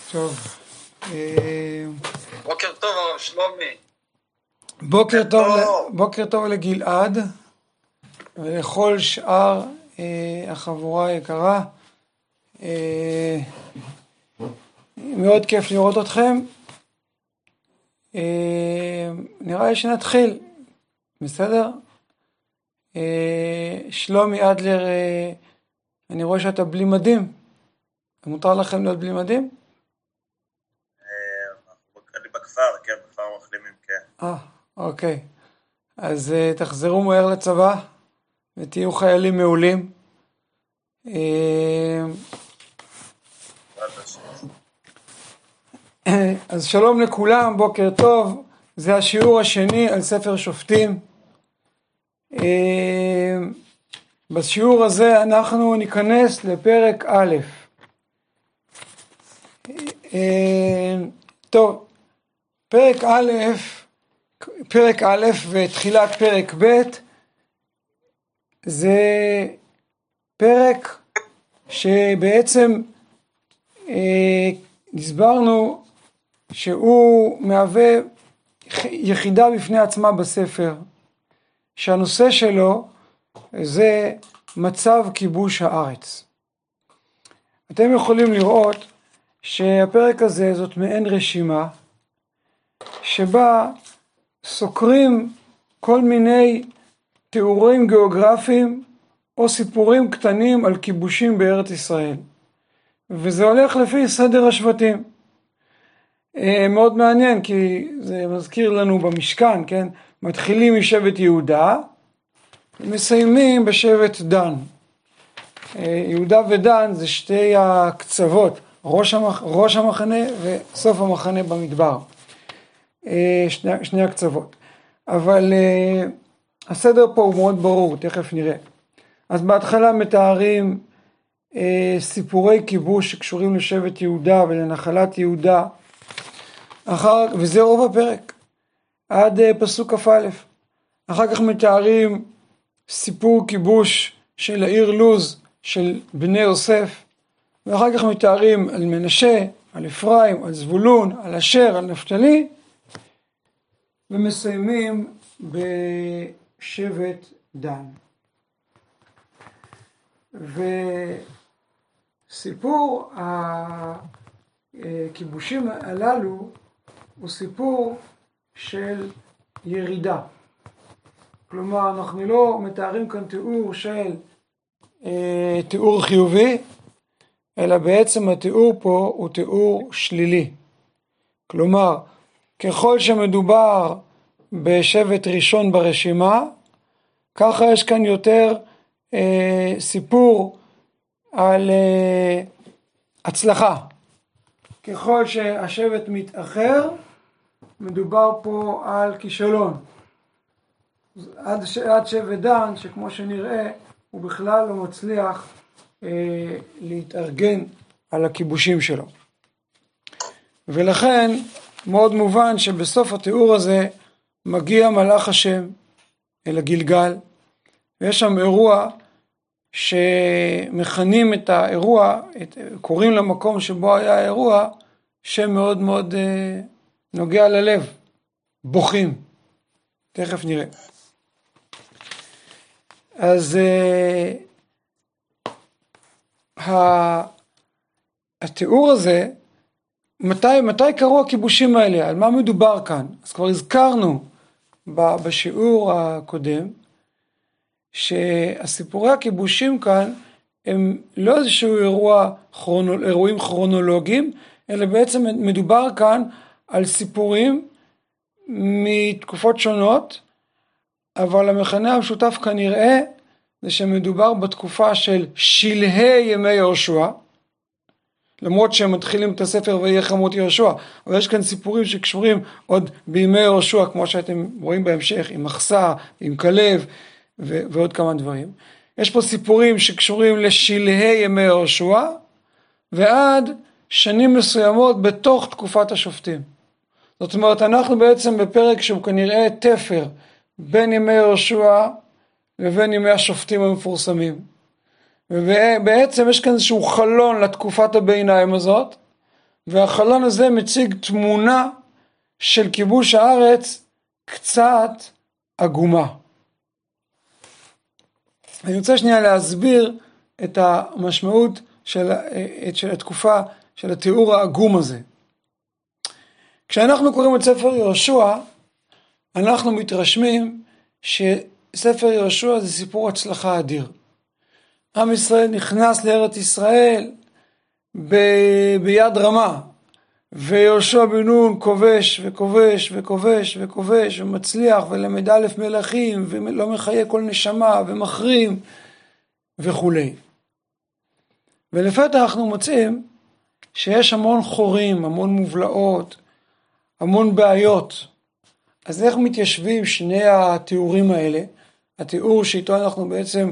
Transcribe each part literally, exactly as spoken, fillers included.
טוב. בוקר טוב, הרב שלומי. בוקר טוב, בוקר טוב לגלעד ולכל שאר אה, החבורה היקרה. אה, מאוד כיף לראות אתכם. אה, נראה לי שנתחיל, בסדר? אה, שלומי אדלר, אה, אני רואה שאתה בלי מדים. מותר לכם להיות בלי מדים? אני בכפר, כן, בכפר מחלימים, כן. אה, אוקיי. אז uh, תחזרו מהר לצבא ותהיו חיילים מעולים. Uh, אז שלום לכולם, בוקר טוב. זה השיעור השני על ספר שופטים. Uh, בשיעור הזה אנחנו ניכנס לפרק א'. Uh, טוב, פרק א', פרק א' ותחילת פרק ב' זה פרק שבעצם אה, הסברנו שהוא מהווה יחידה בפני עצמה בספר, שהנושא שלו זה מצב כיבוש הארץ. אתם יכולים לראות שהפרק הזה זאת מעין רשימה שבה סוקרים כל מיני תיאורים גיאוגרפיים או סיפורים קטנים על כיבושים בארץ ישראל. וזה הולך לפי סדר השבטים. מאוד מעניין כי זה מזכיר לנו במשכן, כן? מתחילים משבט יהודה, מסיימים בשבט דן. יהודה ודן זה שתי הקצוות, ראש, המח... ראש המחנה וסוף המחנה במדבר. שני, שני הקצוות. אבל uh, הסדר פה הוא מאוד ברור, תכף נראה. אז בהתחלה מתארים uh, סיפורי כיבוש שקשורים לשבט יהודה ולנחלת יהודה, אחר, וזה רוב הפרק, עד uh, פסוק כ"א. אחר כך מתארים סיפור כיבוש של העיר לוז של בני יוסף, ואחר כך מתארים על מנשה, על אפרים, על זבולון, על אשר, על נפתלי, ומסיימים בשבט דן. וסיפור הכיבושים הללו הוא סיפור של ירידה. כלומר, אנחנו לא מתארים כאן תיאור של אה, תיאור חיובי, אלא בעצם התיאור פה הוא תיאור שלילי. כלומר, ככל שמדובר בשבט ראשון ברשימה, ככה יש כאן יותר אה, סיפור על אה, הצלחה. ככל שהשבט מתאחר, מדובר פה על כישלון. עד, עד שבט דן, שכמו שנראה, הוא בכלל לא מצליח אה, להתארגן על הכיבושים שלו. ולכן, מאוד מובן שבסוף התיאור הזה מגיע מלאך השם אל הגלגל, ויש שם אירוע שמכנים את האירוע, את, קוראים למקום שבו היה האירוע, שם מאוד מאוד אה, נוגע ללב, בוכים. תכף נראה. אז אה, התיאור הזה, מתי, מתי קרו הכיבושים האלה? על מה מדובר כאן? אז כבר הזכרנו בשיעור הקודם, שהסיפורי הכיבושים כאן הם לא איזשהו אירוע, כרונו, אירועים כרונולוגיים, אלא בעצם מדובר כאן על סיפורים מתקופות שונות, אבל המכנה המשותף כנראה זה שמדובר בתקופה של שלהי ימי יהושע, למרות שהם מתחילים את הספר ויהיה חמות יהושע, אבל יש כאן סיפורים שקשורים עוד בימי יהושע, כמו שאתם רואים בהמשך, עם מחסה, עם כלב ו- ועוד כמה דברים. יש פה סיפורים שקשורים לשלהי ימי יהושע, ועד שנים מסוימות בתוך תקופת השופטים. זאת אומרת, אנחנו בעצם בפרק שהוא כנראה תפר בין ימי יהושע לבין ימי השופטים המפורסמים. ובעצם יש כאן איזשהו חלון לתקופת הביניים הזאת, והחלון הזה מציג תמונה של כיבוש הארץ קצת עגומה. אני רוצה שנייה להסביר את המשמעות של, של התקופה, של התיאור העגום הזה. כשאנחנו קוראים את ספר יהושע, אנחנו מתרשמים שספר יהושע זה סיפור הצלחה אדיר. עם ישראל נכנס לארץ ישראל ב- ביד רמה, ויהושע בן נון כובש וכובש וכובש וכובש ומצליח ולמד א' מלכים ולא מחיה כל נשמה ומחרים וכו'. ולפתע אנחנו מוצאים שיש המון חורים, המון מובלעות, המון בעיות. אז איך מתיישבים שני התיאורים האלה? התיאור שאיתו אנחנו בעצם,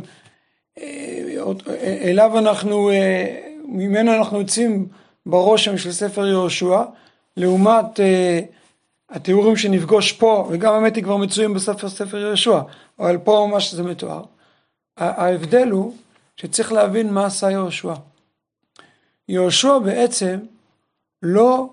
אליו אנחנו, ממנו אנחנו יוצאים ברושם של ספר יהושע, לעומת התיאורים שנפגוש פה, וגם האמת היא כבר מצויים בספר ספר יהושע, אבל פה ממש זה מתואר. ההבדל הוא שצריך להבין מה עשה יהושע. יהושע בעצם לא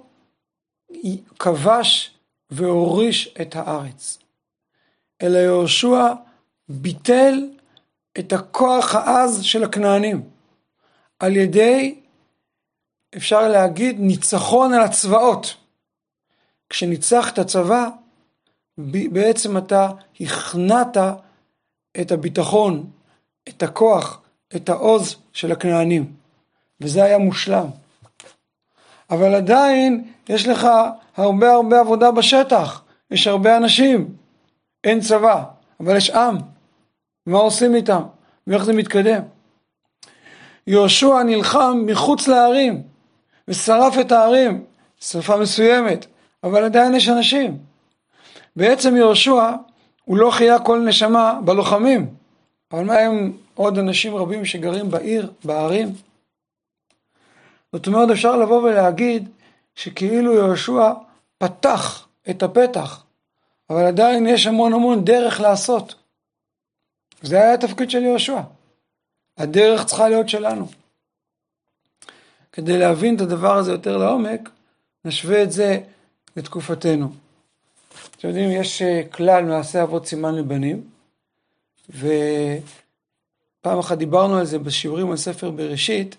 כבש והוריש את הארץ, אלא יהושע ביטל את הכוח העז של הכנענים, על ידי, אפשר להגיד, ניצחון על הצבאות. כשניצח את הצבא, בעצם אתה הכנעת את הביטחון, את הכוח, את העוז של הכנענים, וזה היה מושלם. אבל עדיין יש לך הרבה הרבה עבודה בשטח, יש הרבה אנשים, אין צבא, אבל יש עם. מה עושים איתם? ואיך זה מתקדם? יהושע נלחם מחוץ לערים, ושרף את הערים, שרפה מסוימת, אבל עדיין יש אנשים. בעצם יהושע הוא לא חיה כל נשמה בלוחמים, אבל מה הם עוד אנשים רבים שגרים בעיר, בערים? זאת אומרת, אפשר לבוא ולהגיד שכאילו יהושע פתח את הפתח, אבל עדיין יש המון המון דרך לעשות. זה היה התפקיד של יהושע. הדרך צריכה להיות שלנו. כדי להבין את הדבר הזה יותר לעומק, נשווה את זה לתקופתנו. אתם יודעים, יש כלל מעשה אבות סימן לבנים, ופעם אחת דיברנו על זה בשיעורים על ספר בראשית,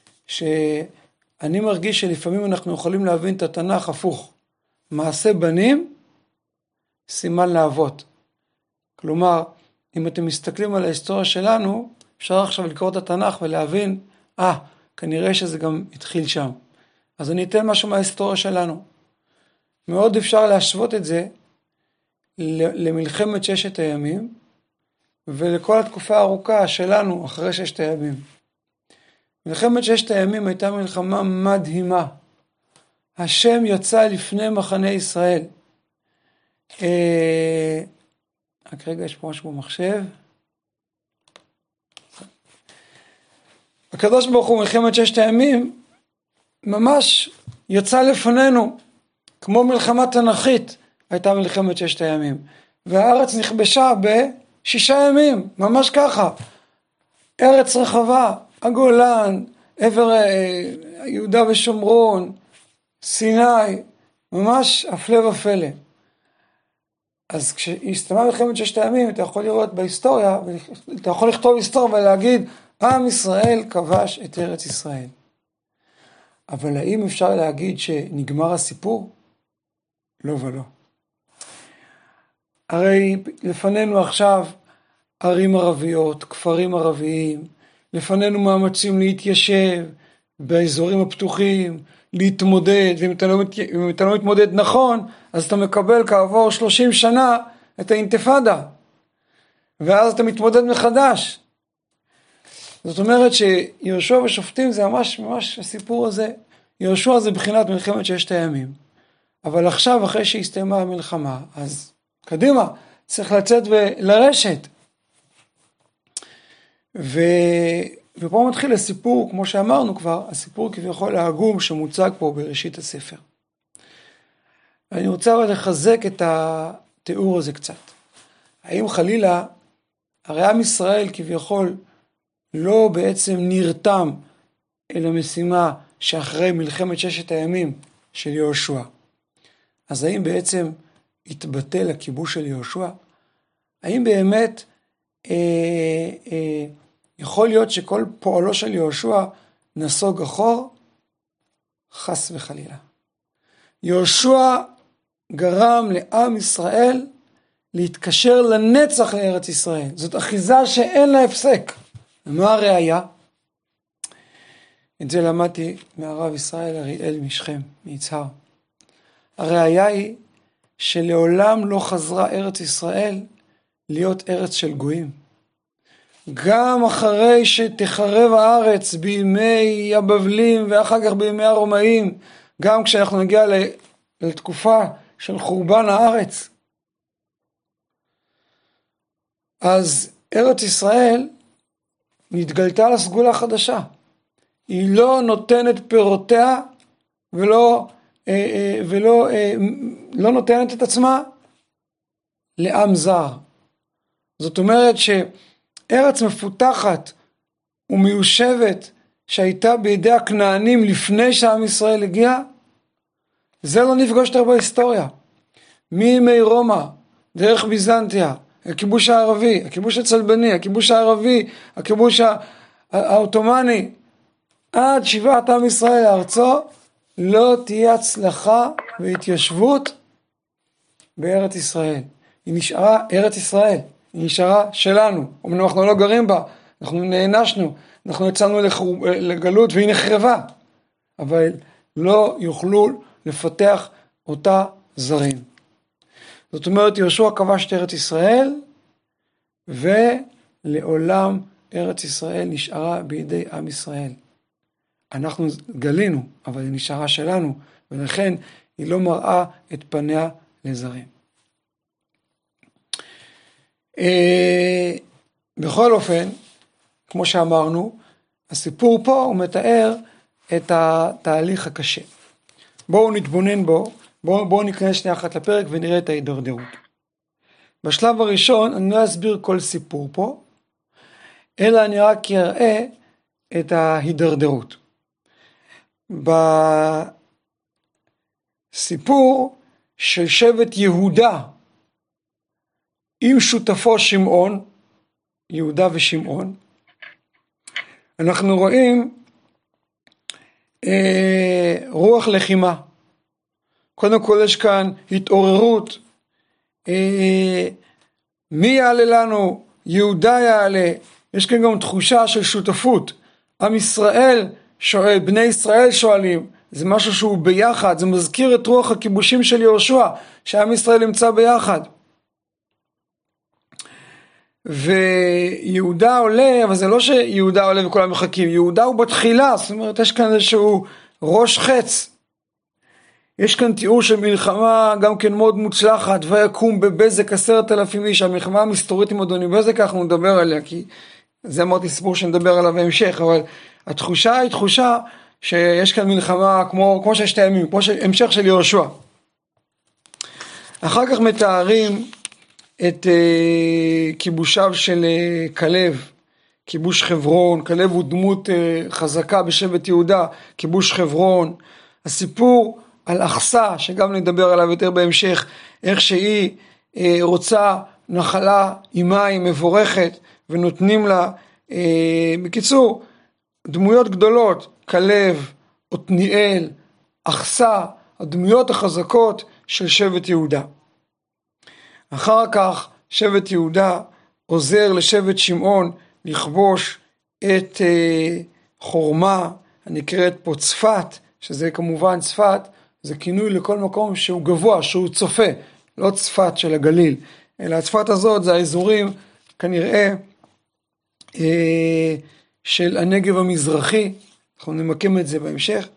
שאני מרגיש שלפעמים אנחנו יכולים להבין את התנ"ך הפוך. מעשה בנים, סימן לאבות. כלומר, אם אתם מסתכלים על ההיסטוריה שלנו, אפשר עכשיו לקרוא את התנ"ך ולהבין, אה, ah, כנראה שזה גם התחיל שם. אז אני אתן משהו מההיסטוריה שלנו. מאוד אפשר להשוות את זה למלחמת ששת הימים, ולכל התקופה הארוכה שלנו אחרי ששת הימים. מלחמת ששת הימים הייתה מלחמה מדהימה. השם יצא לפני מחנה ישראל. אה, רק רגע, יש פה משהו במחשב. הקדוש ברוך הוא מלחמת ששת הימים ממש יצא לפנינו, כמו מלחמה תנכית הייתה מלחמת ששת הימים. והארץ נכבשה בשישה ימים, ממש ככה. ארץ רחבה, הגולן, עבר יהודה ושומרון, סיני, ממש הפלא ופלא. אז כשהסתיימה מלחמת ששת הימים, אתה יכול לראות בהיסטוריה, אתה יכול לכתוב היסטוריה ולהגיד, עם ישראל כבש את ארץ ישראל. אבל האם אפשר להגיד שנגמר הסיפור? לא ולא. הרי לפנינו עכשיו ערים ערביות, כפרים ערביים, לפנינו מאמצים להתיישב באזורים הפתוחים, להתמודד, ואם אתה לא, אם אתה לא מתמודד נכון, אז אתה מקבל כעבור שלושים שנה את האינתיפאדה, ואז אתה מתמודד מחדש. זאת אומרת שיהושע ושופטים זה ממש ממש הסיפור הזה. יהושע זה בחינת מלחמת ששת הימים. אבל עכשיו, אחרי שהסתיימה המלחמה, אז קדימה, צריך לצאת ולרשת. ו... ופה מתחיל הסיפור, כמו שאמרנו כבר, הסיפור כביכול העגום שמוצג פה בראשית הספר. אני רוצה אבל לחזק את התיאור הזה קצת. האם חלילה, הרי עם ישראל כביכול לא בעצם נרתם אל המשימה שאחרי מלחמת ששת הימים של יהושע. אז האם בעצם התבטל הכיבוש של יהושע? האם באמת אה, אה, יכול להיות שכל פועלו של יהושע נסוג אחור? חס וחלילה. יהושע גרם לעם ישראל להתקשר לנצח לארץ ישראל. זאת אחיזה שאין לה הפסק. ומה הראיה? את זה למדתי מהרב ישראל אריאל משכם, מיצהר. הראיה היא שלעולם לא חזרה ארץ ישראל להיות ארץ של גויים. גם אחרי שתחרב הארץ בימי הבבלים ואחר כך בימי הרומאים, גם כשאנחנו נגיע לתקופה של חורבן הארץ, אז ארץ ישראל נתגלתה לסגולה חדשה. היא לא נותנת פירותיה ולא, ולא לא נותנת את עצמה לעם זר. זאת אומרת שארץ מפותחת ומיושבת שהייתה בידי הכנענים לפני שעם ישראל הגיע, זה לא נפגוש יותר בהיסטוריה. מימי רומא, דרך ביזנטיה, הכיבוש הערבי, הכיבוש הצלבני, הכיבוש הערבי, הכיבוש האוטומני, עד שיבת עם ישראל לארצו, לא תהיה הצלחה והתיישבות בארץ ישראל. היא נשארה ארץ ישראל, היא נשארה שלנו. אומנם אנחנו לא גרים בה, אנחנו נענשנו, אנחנו יצאנו לגלות והיא נחרבה, אבל לא יוכלו לפתח אותה זרים. זאת אומרת, יהושע כבש את ארץ ישראל, ולעולם ארץ ישראל נשארה בידי עם ישראל. אנחנו גלינו, אבל היא נשארה שלנו, ולכן היא לא מראה את פניה לזרים. בכל אופן, כמו שאמרנו, הסיפור פה הוא מתאר את התהליך הקשה. בואו נתבונן בו, בואו, בואו ניכנס שנייה אחת לפרק ונראה את ההידרדרות. בשלב הראשון אני לא אסביר כל סיפור פה, אלא אני רק אראה את ההידרדרות. בסיפור של שבט יהודה עם שותפו שמעון, יהודה ושמעון, אנחנו רואים אה, רוח לחימה. קודם כל יש כאן התעוררות, אה, מי יעלה לנו? יהודה יעלה. יש כאן גם תחושה של שותפות. עם ישראל שואל, בני ישראל שואלים, זה משהו שהוא ביחד, זה מזכיר את רוח הכיבושים של יהושע, שעם ישראל נמצא ביחד. ויהודה עולה, אבל זה לא שיהודה עולה וכולם מחכים, יהודה הוא בתחילה, זאת אומרת, יש כאן איזשהו ראש חץ. יש כאן תיאור של מלחמה גם כן מאוד מוצלחת, ויקום בבזק עשרת אלפים איש, המלחמה המסתורית עם אדוני בזק, אנחנו נדבר עליה, כי זה אמרתי סיפור שנדבר עליו בהמשך, אבל התחושה היא תחושה שיש כאן מלחמה כמו, כמו ששת הימים, כמו המשך של יהושע. אחר כך מתארים את uh, כיבושיו של uh, כלב, כיבוש חברון. כלב הוא דמות uh, חזקה בשבט יהודה, כיבוש חברון. הסיפור על אחסה, שגם נדבר עליו יותר בהמשך, איך שהיא uh, רוצה נחלה עם מים מבורכת, ונותנים לה, uh, בקיצור, דמויות גדולות, כלב, עתניאל, אחסה, הדמויות החזקות של שבט יהודה. אחר כך שבט יהודה עוזר לשבט שמעון לכבוש את אה, חורמה, הנקראת פה צפת, שזה כמובן צפת, זה כינוי לכל מקום שהוא גבוה, שהוא צופה, לא צפת של הגליל, אלא הצפת הזאת זה האזורים כנראה אה, של הנגב המזרחי, אנחנו נמקם את זה בהמשך,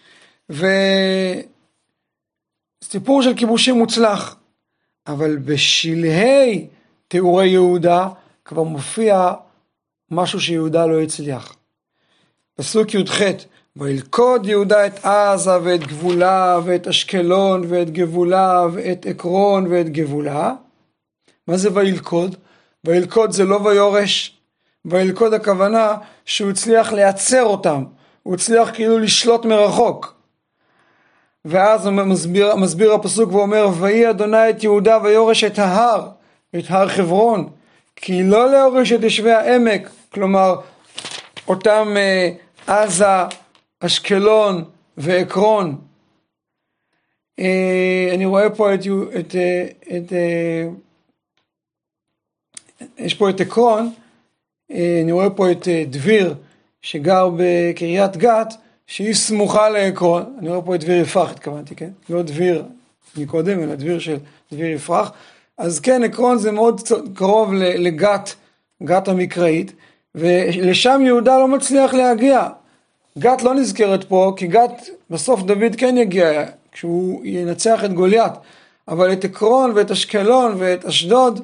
וסיפור של כיבושים מוצלח, אבל בשלהי תיאורי יהודה כבר מופיע משהו שיהודה לא הצליח. פסוק י"ח, וילכוד יהודה את עזה ואת גבולה ואת אשקלון ואת גבולה ואת עקרון ואת גבולה. מה זה וילכוד? וילכוד זה לא ויורש, וילכוד הכוונה שהוא הצליח לייצר אותם, הוא הצליח כאילו לשלוט מרחוק. ואז מסביר, מסביר הפסוק ואומר, ויהי אדוני את יהודה ויורש את ההר, את הר חברון, כי לא להוריש את יושבי העמק, כלומר אותם אה, עזה, אשקלון ועקרון. אה, אני רואה פה את, את, את, את אה, יש פה את עקרון, אה, אני רואה פה את אה, דביר שגר בקריית גת, שהיא סמוכה לעקרון. אני רואה פה את דביר יפרח, התכוונתי, כן? לא דביר מקודם, אלא דביר של דביר יפרח. אז כן, עקרון זה מאוד קרוב לגת, גת המקראית, ולשם יהודה לא מצליח להגיע. גת לא נזכרת פה, כי גת בסוף דוד כן יגיע, כשהוא ינצח את גוליית. אבל את עקרון ואת אשקלון ואת אשדוד,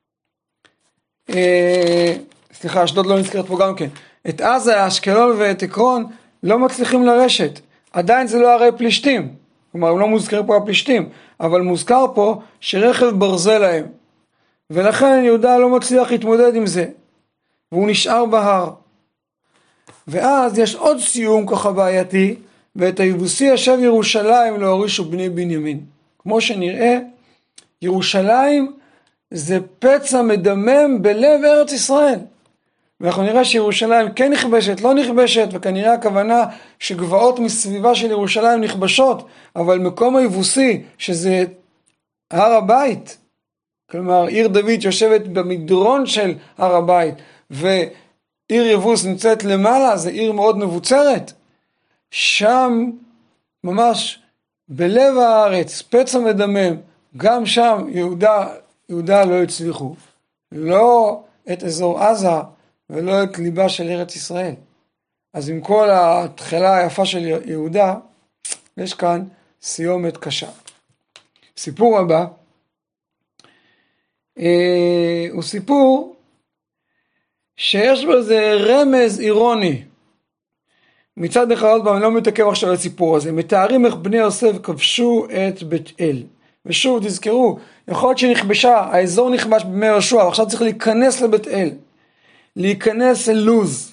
אה, סליחה, אשדוד לא נזכרת פה גם כן. את עזה, אשקלון ואת עקרון, לא מצליחים לרשת. עדיין זה לא הרי פלישתים. כלומר, הוא לא מוזכר פה הפלישתים, אבל מוזכר פה שרכב ברזל להם. ולכן יהודה לא מצליח להתמודד עם זה. והוא נשאר בהר. ואז יש עוד סיום ככה בעייתי, ואת היבוסי ישב ירושלים לא הורישו בני בנימין. כמו שנראה, ירושלים זה פצע מדמם בלב ארץ ישראל. ואנחנו נראה שירושלים כן נכבשת, לא נכבשת, וכנראה הכוונה שגבעות מסביבה של ירושלים נכבשות, אבל מקום היבוסי, שזה הר הבית, כלומר עיר דוד יושבת במדרון של הר הבית, ועיר יבוס נמצאת למעלה, זה עיר מאוד מבוצרת, שם ממש בלב הארץ, פצע מדמם, גם שם יהודה, יהודה לא הצליחו, לא את אזור עזה, ולא את ליבה של ארץ ישראל. אז עם כל התחילה היפה של יהודה, יש כאן סיומת קשה. סיפור הבא, אה, הוא סיפור שיש בזה רמז אירוני. מצד אחד, אני לא מתעכב עכשיו על הסיפור הזה, מתארים איך בני יוסף כבשו את בית אל. ושוב תזכרו, יכול להיות שנכבשה, האזור נכבש בימי יהושע, עכשיו צריך להיכנס לבית אל. להיכנס אל לוז,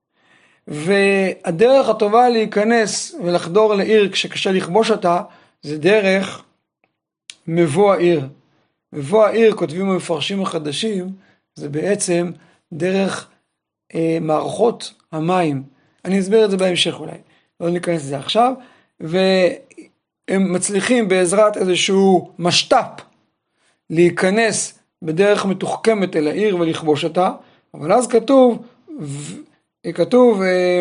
והדרך הטובה להיכנס ולחדור לעיר כשקשה לכבוש אותה, זה דרך מבוא העיר. מבוא העיר, כותבים המפרשים החדשים, זה בעצם דרך אה, מערכות המים. אני אסביר את זה בהמשך אולי, לא ניכנס לזה עכשיו, והם מצליחים בעזרת איזשהו משטף, להיכנס בדרך מתוחכמת אל העיר ולכבוש אותה, אבל אז כתוב, כתוב,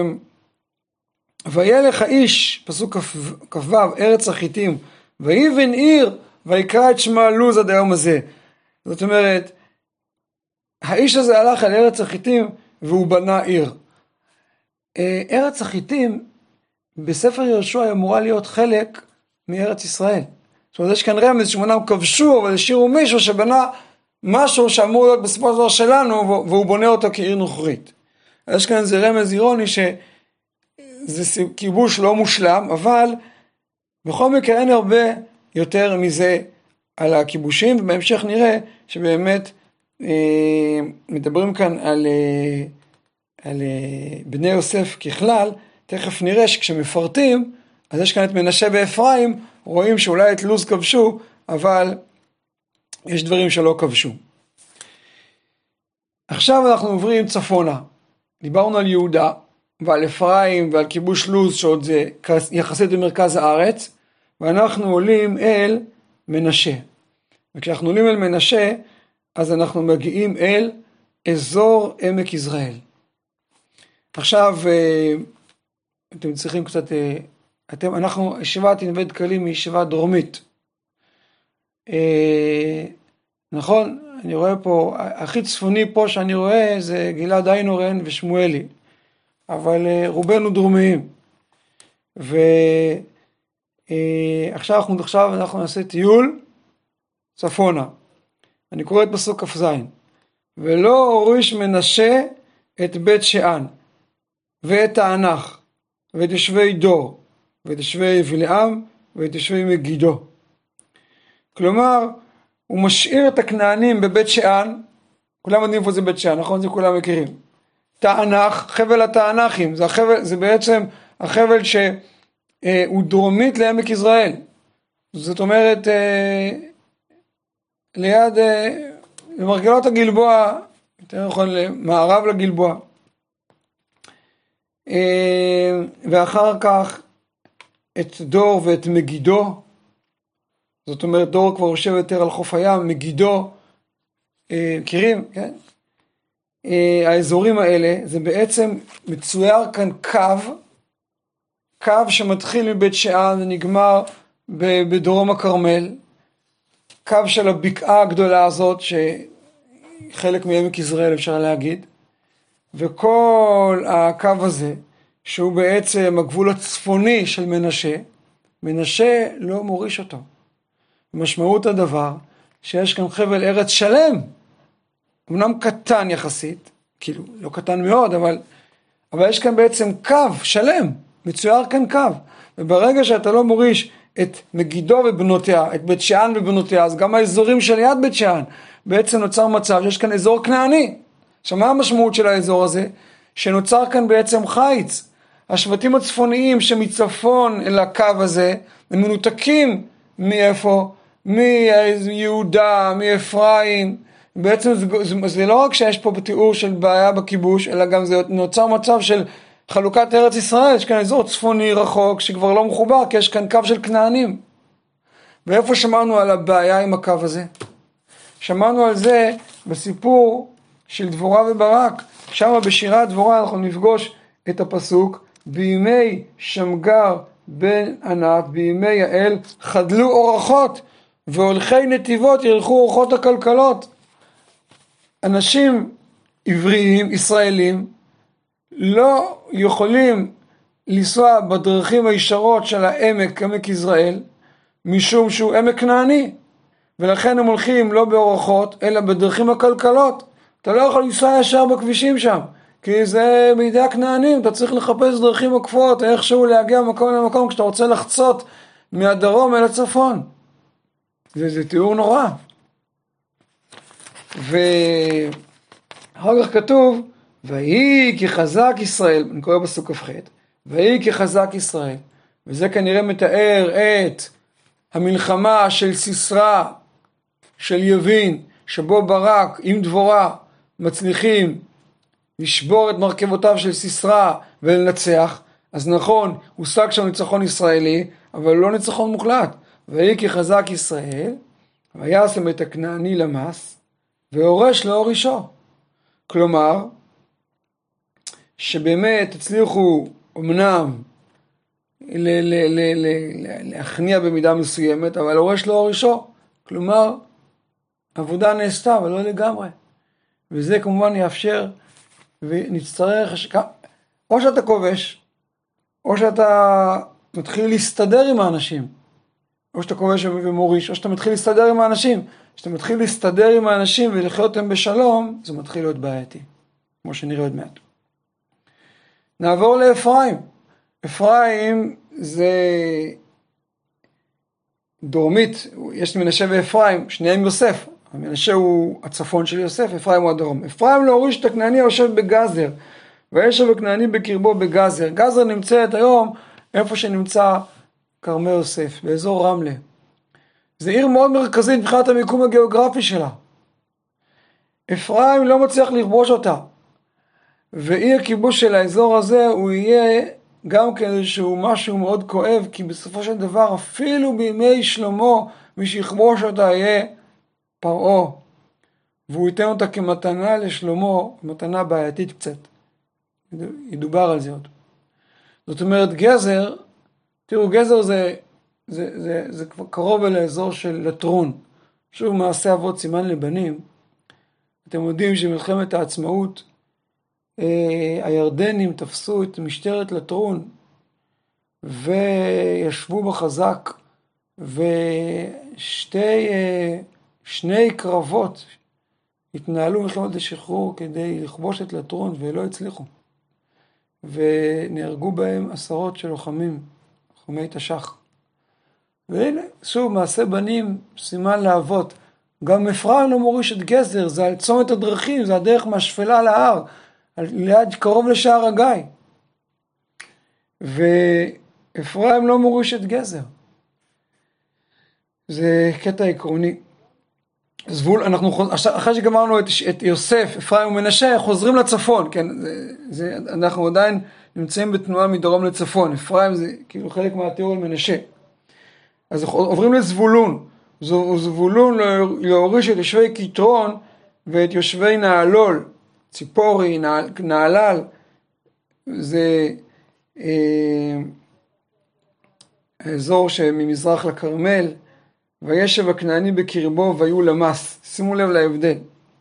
וילך האיש, פסוק כ"ו, ארץ החיתים, ויבן עיר, ויקרא את שמה לוז עד היום הזה. זאת אומרת, האיש הזה הלך אל ארץ החיתים, והוא בנה עיר. ארץ החיתים, בספר יהושע, אמורה להיות חלק מארץ ישראל. זאת אומרת, יש כאן רמז שמונם כבשו, אבל השאירו מישהו שבנה משהו שאמור להיות בסופו של דבר שלנו, והוא בונה אותו כעיר נוכרית. יש כאן איזה רמז אירוני שזה כיבוש לא מושלם, אבל בכל מקרה אין הרבה יותר מזה על הכיבושים, ובהמשך נראה שבאמת אה, מדברים כאן על, אה, על אה, בני יוסף ככלל. תכף נראה שכשמפרטים, אז יש כאן את מנשה ואפרים, רואים שאולי את לוז כבשו, אבל יש דברים שלא כבשו. עכשיו אנחנו עוברים צפונה. דיברנו על יהודה ועל אפרים ועל כיבוש לוז, שעוד זה יחסית במרכז הארץ, ואנחנו עולים אל מנשה. וכשאנחנו עולים אל מנשה, אז אנחנו מגיעים אל אזור עמק יזרעאל. עכשיו, אתם צריכים קצת, אתם, אנחנו, ישיבת ענבי דקלים היא ישיבה דרומית. נכון, אני רואה פה, הכי צפוני פה שאני רואה זה גלעד איינורן ושמואלי, אבל רובנו דרומיים. ועכשיו אנחנו, עכשיו אנחנו נעשה טיול צפונה. אני קורא את פסוק כ"ז. ולא הוריש מנשה את בית שאן, ואת תענך, ואת יושבי דור, ואת יושבי יבלעם, ואת יושבי מגידו. כלומר, הוא משאיר את הכנענים בבית שאן, כולם יודעים פה זה בית שאן, נכון? זה כולם מכירים. תענך, חבל התענכים, זה, החבל, זה בעצם החבל שהוא דרומית לעמק יזרעאל, זאת אומרת ליד, למרגלות הגלבוע, יותר נכון למערב לגלבוע, ואחר כך את דור ואת מגידו, זאת אומרת דור כבר יושב יותר על חוף הים, מגידו, מכירים, כן? האזורים האלה, זה בעצם מצויר כאן קו, קו שמתחיל מבית שאן ונגמר בדרום הכרמל, קו של הבקעה הגדולה הזאת, שחלק מעמק יזרעאל אפשר להגיד, וכל הקו הזה, שהוא בעצם הגבול הצפוני של מנשה, מנשה לא מוריש אותו. משמעות הדבר, שיש כאן חבל ארץ שלם, אמנם קטן יחסית, כאילו לא קטן מאוד, אבל, אבל יש כאן בעצם קו שלם, מצויר כאן קו, וברגע שאתה לא מוריש את מגידו ובנותיה, את בית שאן ובנותיה, אז גם האזורים של יד בית שאן, בעצם נוצר מצב שיש כאן אזור כנעני. עכשיו מה המשמעות של האזור הזה? שנוצר כאן בעצם חיץ, השבטים הצפוניים שמצפון אל הקו הזה, הם מנותקים מאיפה? מיהודה, מאפרים, בעצם זה, זה, זה לא רק שיש פה בתיאור של בעיה בכיבוש, אלא גם זה נוצר מצב של חלוקת ארץ ישראל, יש כאן אזור צפוני רחוק שכבר לא מחובר, כי יש כאן קו של כנענים. ואיפה שמענו על הבעיה עם הקו הזה? שמענו על זה בסיפור של דבורה וברק, שם בשירת דבורה אנחנו נפגוש את הפסוק, בימי שמגר בן ענת, בימי יעל, חדלו אורחות, והולכי נתיבות ילכו אורחות הכלכלות. אנשים עבריים, ישראלים, לא יכולים לנסוע בדרכים הישרות של העמק, עמק יזרעאל, משום שהוא עמק כנעני, ולכן הם הולכים לא באורחות, אלא בדרכים הכלכלות. אתה לא יכול לנסוע ישר בכבישים שם, כי זה מידי הכנענים, אתה צריך לחפש דרכים עוקפות, איכשהו להגיע ממקום למקום, כשאתה רוצה לחצות מהדרום אל הצפון. זה, זה תיאור נורא. ואחר כך כתוב, ויהי כי חזק ישראל, אני קורא בסוג כ"ח, ויהי כי חזק ישראל, וזה כנראה מתאר את המלחמה של סיסרא, של יבין, שבו ברק עם דבורה מצליחים לשבור את מרכבותיו של סיסרא ולנצח. אז נכון, הושג שם ניצחון ישראלי, אבל לא ניצחון מוחלט. ויהי כי חזק ישראל, וישם את הכנעני למס, והורש להורישו. כלומר, שבאמת הצליחו אמנם ל- ל- ל- ל- להכניע במידה מסוימת, אבל הורש להורישו. כלומר, עבודה נעשתה, אבל לא לגמרי. וזה כמובן יאפשר, ונצטרך, או שאתה כובש, או שאתה מתחיל להסתדר עם האנשים, או שאתה כובש ומוריש, או שאתה מתחיל להסתדר עם האנשים. כשאתה מתחיל להסתדר עם האנשים ולחיות הם בשלום, זה מתחיל להיות בעייתי, כמו שנראה עוד מעט. נעבור לאפרים. אפרים זה דרומית, יש מנשה ואפרים, שניהם יוסף. המנשה הוא הצפון של יוסף, אפרים הוא הדרום. אפרים לא הוריש את הכנעני היושב בגזר, וישב הכנעני בקרבו בגזר. גזר נמצאת היום איפה שנמצא כרמי יוסף, באזור רמלה. זה עיר מאוד מרכזית מבחינת המיקום הגיאוגרפי שלה. אפרים לא מצליח לכבוש אותה, ואי הכיבוש של האזור הזה הוא יהיה גם כאיזשהו משהו מאוד כואב, כי בסופו של דבר אפילו בימי שלמה מי שיכבוש אותה יהיה פרעה, והוא ייתן אותה כמתנה לשלמה, מתנה בעייתית קצת. ידובר על זה עוד. זאת אומרת, גזר, תראו, גזר זה, זה, זה, זה כבר קרוב אל האזור של לטרון. שוב, מעשה אבות סימן לבנים. אתם יודעים שמלחמת העצמאות, אה, הירדנים תפסו את משטרת לטרון, וישבו בחזק, ושתי, אה, שני קרבות התנהלו מלחמת השחרור כדי לכבוש את לטרון, ולא הצליחו. ונהרגו בהם עשרות של לוחמים, לוחמי תש"ח. והנה, שוב, מעשה בנים, סימן לאבות. גם אפרים לא מוריש את גזר, זה על צומת הדרכים, זה הדרך מהשפלה להר. ליד קרוב לשער הגיא. ואפרים לא מורשת גזר. זה קטע עקרוני. זבול, אנחנו, אחרי שגמרנו את, את יוסף, אפרים ומנשה, חוזרים לצפון, כן? זה, זה, אנחנו עדיין נמצאים בתנועה מדרום לצפון. אפרים זה כאילו חלק מהתיאור על מנשה. אז עוברים לזבולון. זבולון להוריש את יושבי קיטרון ואת יושבי נעלול, ציפורי, נעל, נעלל. זה אה, האזור שממזרח לכרמל. וישב הכנעני בקרבו והיו למס. שימו לב להבדל.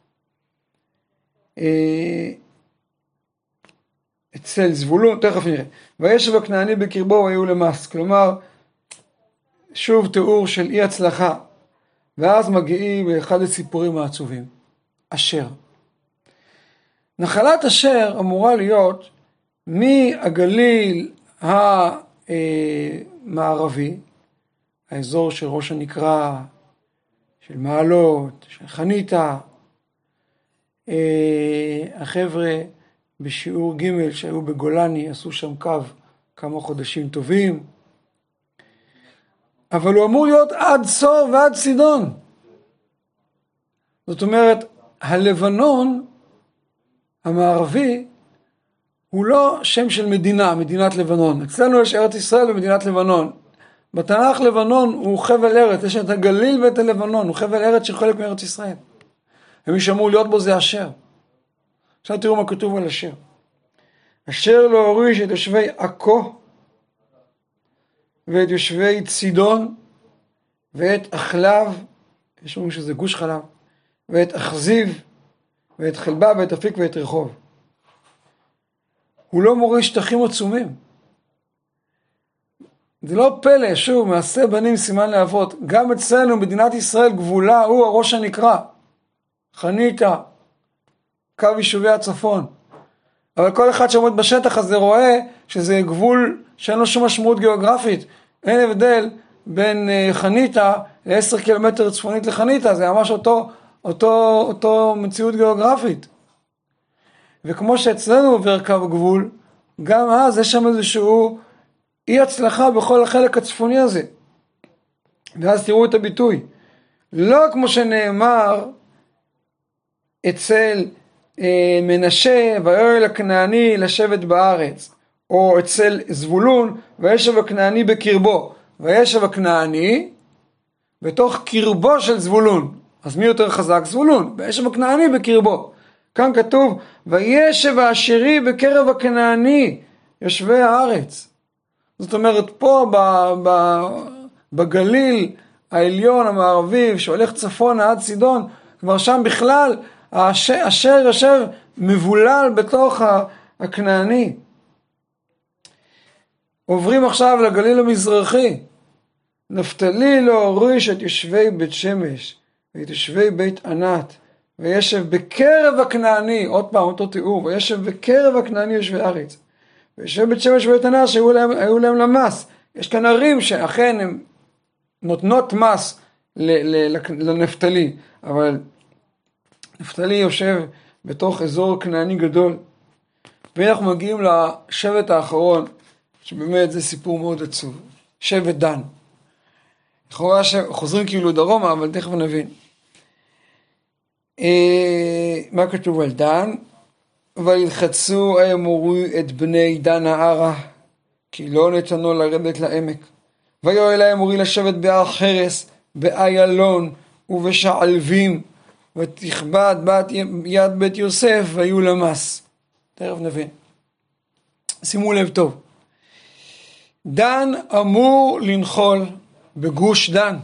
אצל זבולון, תכף נראה. וישב הכנעני בקרבו והיו למס. כלומר, שוב תיאור של אי הצלחה. ואז מגיעים באחד הסיפורים העצובים. אשר. נחלת אשר אמורה להיות מהגליל המערבי, האזור של ראש הנקרה, של מעלות, של חניתה. החבר'ה בשיעור ג' שהיו בגולני עשו שם קו כמה חודשים טובים. אבל הוא אמור להיות עד צור ועד סידון. זאת אומרת, הלבנון המערבי הוא לא שם של מדינה, מדינת לבנון. אצלנו יש ארץ ישראל ומדינת לבנון. בתנ"ך לבנון הוא חבל ארץ, יש את הגליל ואת הלבנון, הוא חבל ארץ שחלק מארץ ישראל. ומי שאמור להיות בו זה אשר. עכשיו תראו מה כתוב על אשר. אשר לא הוריש את יושבי עכו, ואת יושבי צידון, ואת אחלב, יש אומרים שזה גוש חלב, ואת אכזיב, ואת חלבה, ואת אפיק, ואת רחוב. הוא לא מוריש שטחים עצומים. זה לא פלא, שוב, מעשה בנים סימן לאבות. גם אצלנו, מדינת ישראל גבולה, הוא הראש הנקרא. חניתה, קו יישובי הצפון. אבל כל אחד שעומד בשטח הזה רואה שזה גבול שאין לו שום משמעות גיאוגרפית. אין הבדל בין חניתה ל-עשרה קילומטר צפונית לחניתה. זה ממש אותו, אותו, אותו מציאות גיאוגרפית. וכמו שאצלנו עובר קו הגבול, גם אז יש שם איזשהו אי הצלחה בכל החלק הצפוני הזה. ואז תראו את הביטוי. לא כמו שנאמר אצל אה, מנשה, ויואל הכנעני לשבת בארץ, או אצל זבולון, וישב הכנעני בקרבו. וישב הכנעני בתוך קרבו של זבולון. אז מי יותר חזק? זבולון. וישב הכנעני בקרבו. כאן כתוב, וישב האשרי בקרב הכנעני, יושבי הארץ. זאת אומרת, פה ב, ב, בגליל העליון המערבי, שהולך צפון עד סידון, כבר שם בכלל, האשר, אשר יושב מבולל בתוך הכנעני. עוברים עכשיו לגליל המזרחי. נפתלי לא הוריש את יושבי בית שמש, ואת יושבי בית ענת, וישב בקרב הכנעני, עוד פעם אותו תיאור, וישב בקרב הכנעני יושבי ארץ. וישב בית שמש ובית ענת שהיו להם, היו להם למס. יש כאן ערים שאכן הן נותנות מס לנפתלי, אבל נפתלי יושב בתוך אזור כנעני גדול. ואנחנו מגיעים לשבט האחרון, שבאמת זה סיפור מאוד עצוב. שבט דן. לכאורה חוזרים כאילו דרומה, אבל תכף נבין. מה כתוב על דן? וילחצו האמורו את בני דן הערה, כי לא נתנו לרדת לעמק. ויואל האמורי לשבת בהר חרס, באיילון ובשעלבים, ותכבד בת יד בית יוסף והיו למס. תכף נבין. שימו לב טוב. דן אמור לנחול בגוש דן.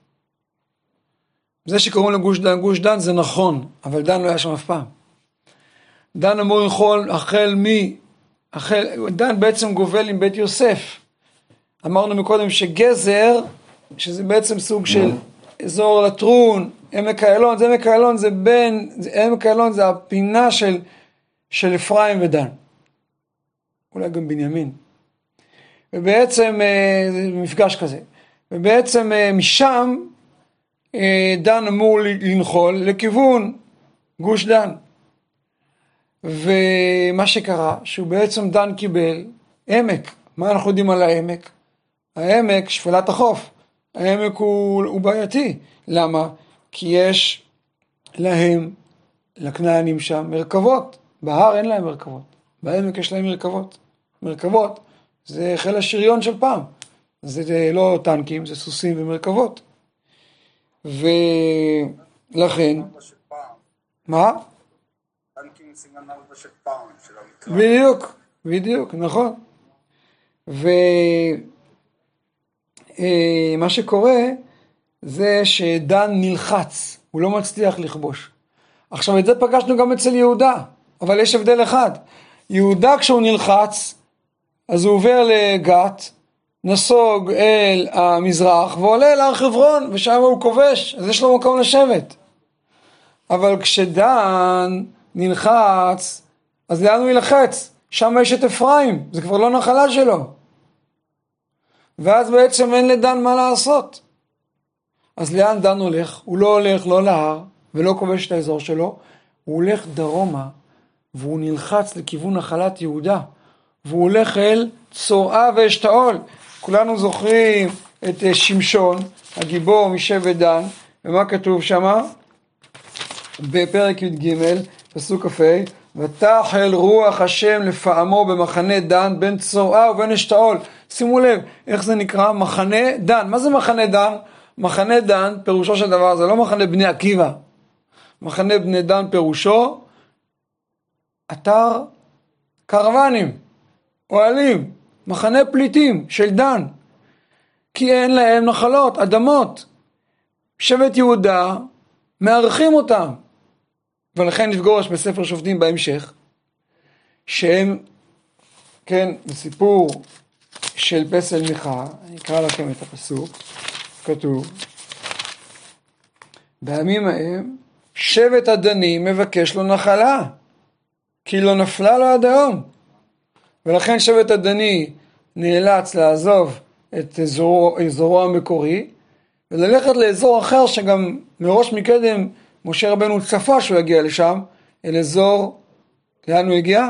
זה שקוראים לגוש דן, גוש דן זה נכון, אבל דן לא היה שם אף פעם. דן אמור לנחול החל מי, החל, דן בעצם גובל עם בית יוסף. אמרנו מקודם שגזר, שזה בעצם סוג של אזור לטרון, עמק איילון, זה עמק איילון זה בין, עמק איילון זה הפינה של, של אפרים ודן. אולי גם בנימין. ובעצם, זה מפגש כזה. ובעצם משם, דן אמור לנחול לכיוון גוש דן. ומה שקרה, שהוא בעצם דן קיבל עמק. מה אנחנו יודעים על העמק? העמק, שפלת החוף. העמק הוא, הוא בעייתי. למה? כי יש להם, לכנענים שם, מרכבות. בהר אין להם מרכבות. בעמק יש להם מרכבות. מרכבות זה חיל השריון של פעם. זה, זה לא טנקים, זה סוסים ומרכבות. ולכן... מה? טנקים סימן ארבע של פעם, של המקרא. בדיוק, בדיוק, נכון. ומה שקורה זה שדן נלחץ, הוא לא מצליח לכבוש. עכשיו את זה פגשנו גם אצל יהודה, אבל יש הבדל אחד. יהודה כשהוא נלחץ, אז הוא עובר לגת, נסוג אל המזרח, ועולה אל הר חברון, ושם הוא כובש, אז יש לו מקום לשבת. אבל כשדן נלחץ, אז לאן הוא ילחץ? שם יש את אפרים, זה כבר לא נחלה שלו. ואז בעצם אין לדן מה לעשות. אז לאן דן הולך? הוא לא הולך לא להר, ולא כובש את האזור שלו, הוא הולך דרומה, והוא נלחץ לכיוון נחלת יהודה, והוא הולך אל צורעה ואשתאול. כולנו זוכרים את שמשון, הגיבור משבט דן, ומה כתוב שם? בפרק י"ג, פסוק כ"ה, ותחל רוח השם לפעמו במחנה דן בין צורעה ובין אשתאול. שימו לב, איך זה נקרא? מחנה דן. מה זה מחנה דן? מחנה דן, פירושו של דבר, זה לא מחנה בני עקיבא. מחנה בני דן פירושו, אתר קרוונים, אוהלים, מחנה פליטים של דן. כי אין להם נחלות, אדמות. שבט יהודה מארחים אותם. ולכן נפגוש בספר שופטים בהמשך, שהם, כן, בסיפור של פסל מיכה, אני אקרא לכם את הפסוק, כתוב, בימים ההם, שבט הדני מבקש לו נחלה, כי לא נפלה לו עד היום. ולכן שבט הדני נאלץ לעזוב את אזורו, אזורו המקורי, וללכת לאזור אחר שגם מראש מקדם משה רבנו צפה שהוא יגיע לשם, אל אזור, לאן הוא הגיע?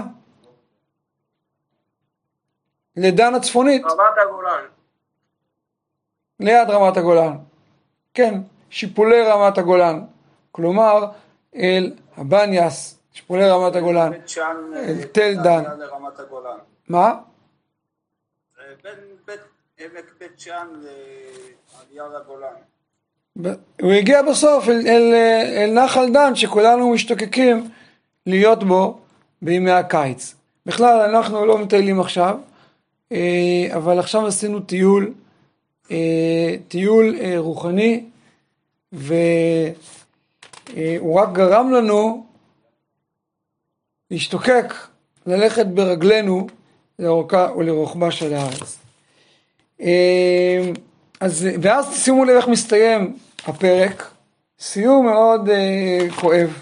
לדן הצפונית. רמת הגולן. ליד רמת הגולן. כן, שיפולי רמת הגולן. כלומר, אל הבניאס, שיפולי רמת הגולן. אל תל דן. מה? בין עמק בית שאן לעלייה לגולן. הוא הגיע בסוף אל, אל, אל נחל דן שכולנו משתוקקים להיות בו בימי הקיץ. בכלל אנחנו לא מטיילים עכשיו, אבל עכשיו עשינו טיול, טיול רוחני, והוא רק גרם לנו להשתוקק, ללכת ברגלינו לאורכה ולרוחבה של הארץ. אז, ואז שימו לב איך מסתיים הפרק, סיום מאוד אה, כואב.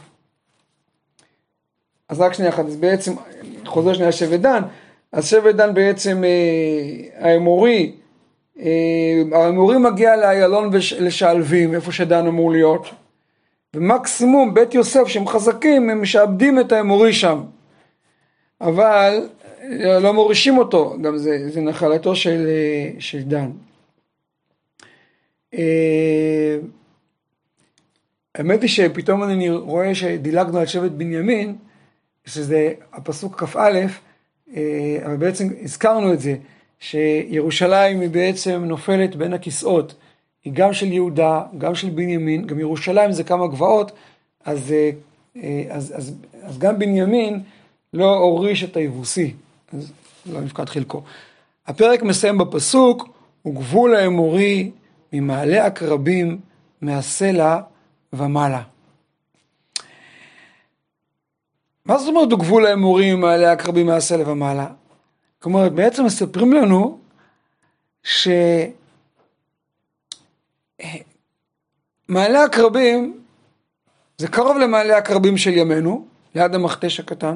אז רק שנייה אחת, אז בעצם, חוזר שנייה שבט דן, אז שבט דן בעצם אה, האמורי, אה, האמורי מגיע לאיילון ולשעלבים, איפה שדן אמור להיות, ומקסימום בית יוסף שהם חזקים, הם משעבדים את האמורי שם, אבל לא מורישים אותו, גם זה, זה נחלתו של, של דן. האמת היא שפתאום אני רואה שדילגנו על שבט בנימין, שזה הפסוק כ"א, אבל בעצם הזכרנו את זה, שירושלים היא בעצם נופלת בין הכיסאות, היא גם של יהודה, גם של בנימין, גם ירושלים זה כמה גבעות, אז, אז, אז, אז גם בנימין לא הוריש את היבוסי, אז לא נפקד חלקו. הפרק מסיים בפסוק, וגבול האמורי ממעלה הקרבים מהסלע ומעלה. מה זאת אומרת גבול האמורי ממעלה הקרבים מהסלע ומעלה? כלומר, בעצם מספרים לנו שמעלה הקרבים זה קרוב למעלה הקרבים של ימינו, ליד המכתש הקטן.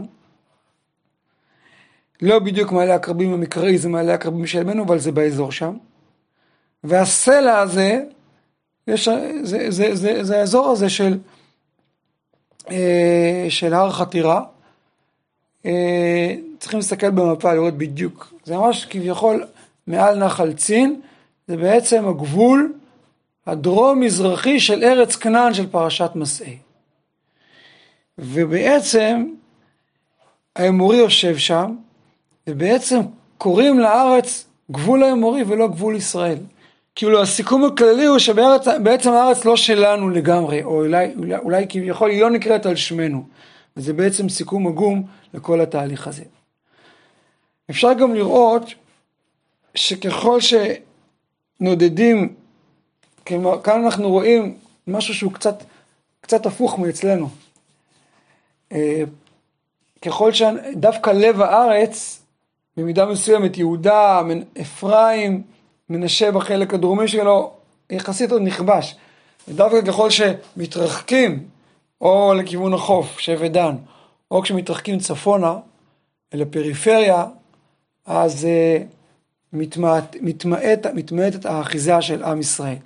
לא בדיוק מעלה הקרבים המקראי, זה מעלה הקרבים של ימינו, אבל זה באזור שם. והסלע הזה, יש, זה, זה, זה, זה האזור הזה של, של הר חתירה, אה, צריכים להסתכל במפה לראות בדיוק. זה ממש כביכול מעל נחל צין, זה בעצם הגבול הדרום-מזרחי של ארץ כנען של פרשת מסעי. ובעצם האמורי יושב שם, ובעצם קוראים לארץ גבול האמורי ולא גבול ישראל. כאילו הסיכום הכללי הוא שבעצם הארץ לא שלנו לגמרי, או אולי, אולי, אולי כביכול היא לא נקראת על שמנו. וזה בעצם סיכום עגום לכל התהליך הזה. אפשר גם לראות שככל שנודדים, כלומר, כאן אנחנו רואים משהו שהוא קצת, קצת הפוך מאצלנו. ככל שדווקא לב הארץ, במידה מסוימת יהודה, אפרים, מנשה בחלק הדרומי שלו, יחסית עוד נכבש. ודווקא ככל שמתרחקים, או לכיוון החוף, שבט דן, או כשמתרחקים צפונה, לפריפריה, אז uh, מתמעט, מתמעט, מתמעטת האחיזה של עם ישראל.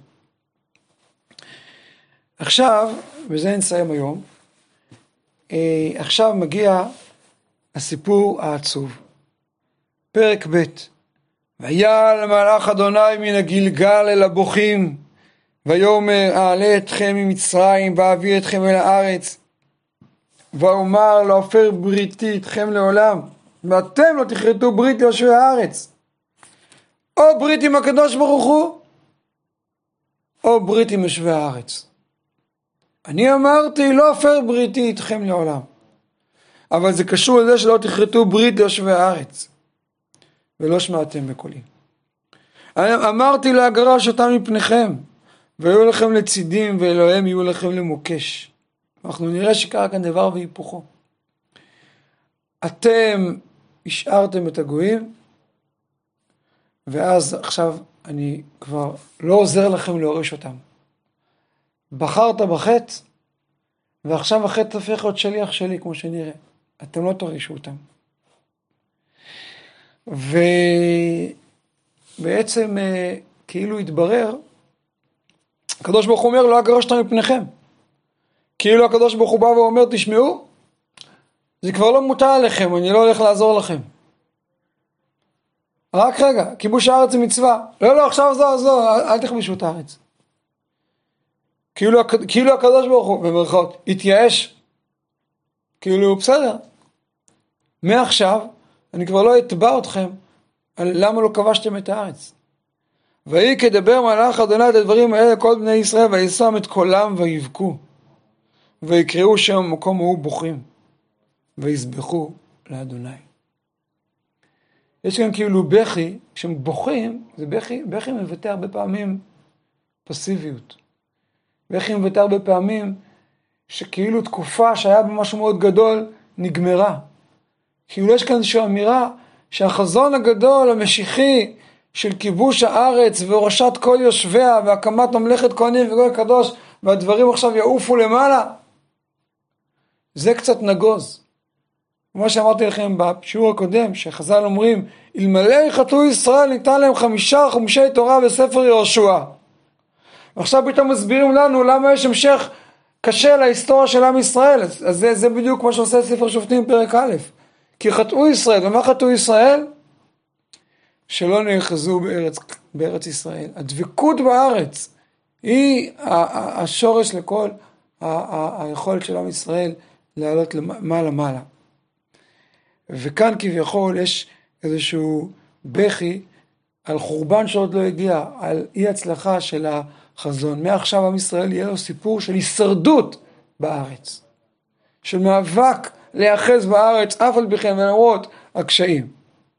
עכשיו, וזה נסיים היום, uh, עכשיו מגיע הסיפור העצוב. פרק ב' ויעל מלאך אדוני מן הגלגל אל הבוכים, ויאמר אעלה אתכם ממצרים ואביא אתכם אל הארץ, ואומר לא אפר בריתי אתכם לעולם, ואתם לא תכרתו ברית ליושבי הארץ, או ברית עם הקדוש ברוך הוא, או ברית עם יושבי הארץ. אני אמרתי לא אפר בריתי איתכם לעולם, אבל זה קשור לזה שלא תכרתו ברית ליושבי הארץ, ולא שמעתם בקולי. אמרתי להגרש אותם מפניכם, ויהיו לכם לצידים, ואלוהים יהיו לכם למוקש. אנחנו נראה שקרה כאן דבר והיפוכו. אתם השארתם את הגויים, ואז עכשיו אני כבר לא עוזר לכם להוריש אותם. בחרת בחטא, ועכשיו החטא הופך להיות שליח שלי, כמו שנראה. אתם לא תורישו אותם. ובעצם כאילו התברר, הקדוש ברוך הוא אומר לא אגרשתם מפניכם. כאילו הקדוש ברוך הוא בא ואומר תשמעו, זה כבר לא מוטל עליכם, אני לא הולך לעזור לכם. רק רגע, כיבוש הארץ זה מצווה. לא, לא, עכשיו זו, זו, אל תכבשו את הארץ. כאילו, כאילו הקדוש ברוך הוא, במרכאות, התייאש. כאילו, בסדר. מעכשיו, אני כבר לא אתבע אתכם על למה לא כבשתם את הארץ. ויהי כדבר מלאך אדוני את הדברים האלה כל בני ישראל, וישם את קולם ויבכו, ויקראו שם המקום ההוא בוכים, ויסבחו לאדוני. יש כאן כאילו בכי, כשהם בוכים, זה בכי, בכי מבטא הרבה פעמים פסיביות. בכי מבטא הרבה פעמים שכאילו תקופה שהיה במשהו מאוד גדול נגמרה. כאילו יש כאן איזושהי אמירה שהחזון הגדול המשיחי של כיבוש הארץ והורשת כל יושביה והקמת ממלכת כהנים וגוי קדוש והדברים עכשיו יעופו למעלה, זה קצת נגוז. כמו שאמרתי לכם בשיעור הקודם, שחז"ל אומרים, אלמלא יחטאו ישראל ניתן להם חמישה חומשי תורה בספר יהושע. ועכשיו פתאום מסבירים לנו למה יש המשך קשה להיסטוריה של עם ישראל. אז זה, זה בדיוק מה שעושה ספר שופטים פרק א'. כי חטאו ישראל, ומה חטאו ישראל? שלא נאחזו בארץ, בארץ ישראל. הדבקות בארץ היא השורש לכל היכולת של עם ישראל לעלות למעלה מעלה. וכאן כביכול יש איזשהו בכי על חורבן שעוד לא הגיע, על אי הצלחה של החזון. מעכשיו עם ישראל יהיה לו סיפור של הישרדות בארץ, של מאבק להיאחז בארץ אף על פי כן ולמרות הקשיים.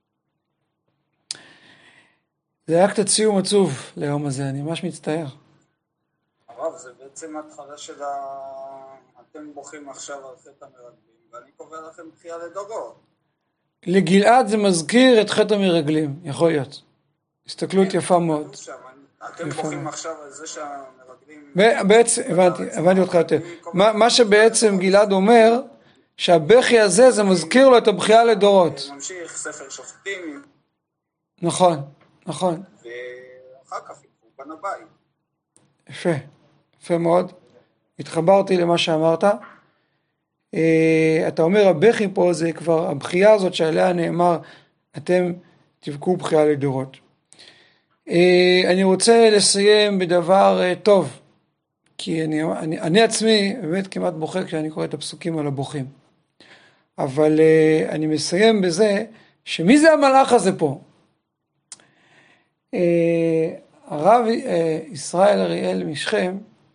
זה היה קצת סיום עצוב ליום הזה, אני ממש מצטער. הרב, זה בעצם התחלה של ה... אתם בוכים עכשיו על חטא המרגלים, ואני קובע לכם בחייה לדורות. לגלעד זה מזכיר את חטא המרגלים, יכול להיות. הסתכלות יפה מאוד. אתם בוכים עכשיו על זה שהמרגלים... בעצם, הבנתי, הבנתי אותך יותר. מה שבעצם גלעד אומר, שהבכי הזה זה מזכיר לו את הבכייה לדורות. ממשיך ספר שופטים. נכון, נכון. ואחר כך יקרו בן הבית. יפה, יפה מאוד. התחברתי למה שאמרת. אתה אומר הבכי פה זה כבר הבכייה הזאת שעליה נאמר אתם תבכו בכייה לדורות. אני רוצה לסיים בדבר טוב, כי אני, אני, אני עצמי באמת כמעט בוכה כשאני קורא את הפסוקים על הבוכים. אבל אני מסיים בזה שמי זה המלאך הזה פה? הרב ישראל אריאל משכם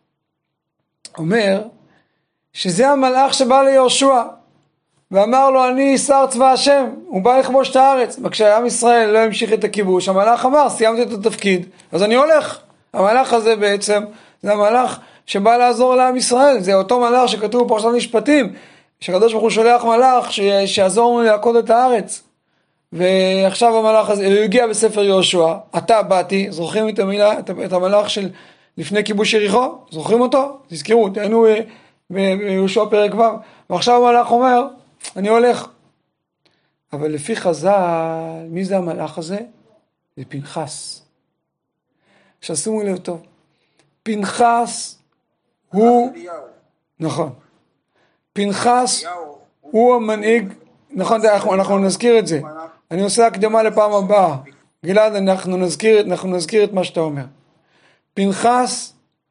אומר שזה המלאך שבא ליהושע ואמר לו אני שר צבא השם, הוא בא לכבוש את הארץ. וכשעם ישראל לא המשיך את הכיבוש, המלאך אמר סיימתי את התפקיד אז אני הולך. המלאך הזה בעצם זה המלאך שבא לעזור לעם ישראל, זה אותו מלאך שכתוב בפרשת משפטים שקדוש ברוך הוא שולח מלאך שיעזור לנו להכות את הארץ. ועכשיו המלאך הזה, הוא הגיע בספר יהושע, אתה באתי, זוכרים את המילה, את המלאך של לפני כיבוש יריחו, זוכרים אותו? תזכרו, תהיינו ביהושע פרק ו', ועכשיו המלאך אומר, אני הולך. אבל לפי חז"ל, מי זה המלאך הזה? זה פנחס. עכשיו שימו לב טוב, פנחס הוא, נכון, פנחס הוא המנהיג, נכון, אנחנו נזכיר את זה. אני עושה הקדמה לפעם הבאה. גלעד, אנחנו נזכיר, אנחנו נזכיר את מה שאתה אומר. פנחס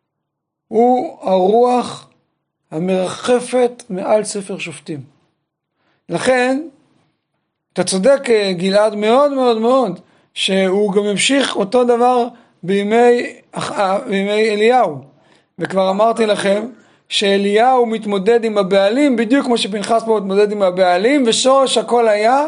הוא הרוח המרחפת מעל ספר שופטים. לכן, אתה צודק גלעד מאוד מאוד מאוד, שהוא גם המשיך אותו דבר בימי, בימי אליהו. וכבר אמרתי לכם, שאליהו מתמודד עם הבעלים, בדיוק כמו שפנחס פה מתמודד עם הבעלים, ושורש הכל היה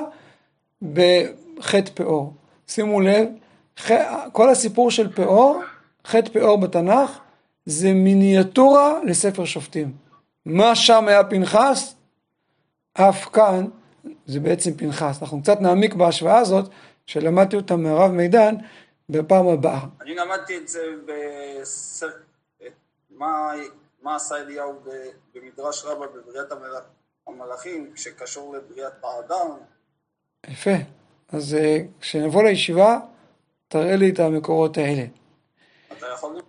בחטא פאור. שימו לב, כל הסיפור של פאור, חטא פאור בתנ"ך, זה מיניאטורה לספר שופטים. מה שם היה פנחס? אף כאן זה בעצם פנחס. אנחנו קצת נעמיק בהשוואה הזאת, שלמדתי אותה מהרב מידן בפעם הבאה. אני למדתי את זה בספר, מה... מה עשה אליהו במדרש רבה בבריאת המלאכים שקשור לבריאת האדם. יפה. אז כשנבוא לישיבה תראה לי את המקורות האלה. אתה יכול לראות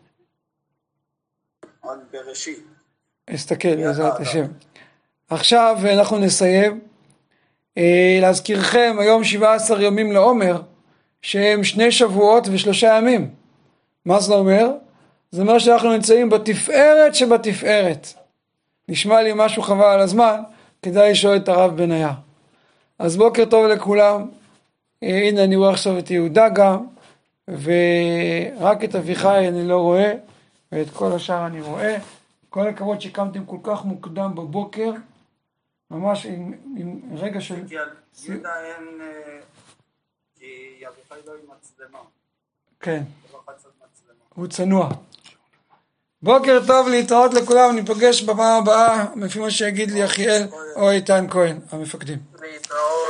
על בראשית. אסתכל בעזרת השם. עכשיו אנחנו נסיים. להזכירכם היום שבעה עשר ימים לעומר שהם שני שבועות ושלושה ימים. מה זה אומר? זה אומר שאנחנו נמצאים בתפארת שבתפארת. נשמע לי משהו חבל על הזמן, כדאי לשאול את הרב בניה. אז בוקר טוב לכולם. הנה אני רואה עכשיו את יהודה גם, ורק את אביחי אני לא רואה, ואת כל השאר אני רואה. כל הכבוד שקמתם כל כך מוקדם בבוקר, ממש עם, עם רגע של... יהודה אין, כי אביחי לא עם מצלמה. כן. הוא צנוע. בוקר טוב, להתראות לכולם, ניפגש בפעם הבאה, לפי מה שיגיד לי אחיאל או איתן כהן, המפקדים.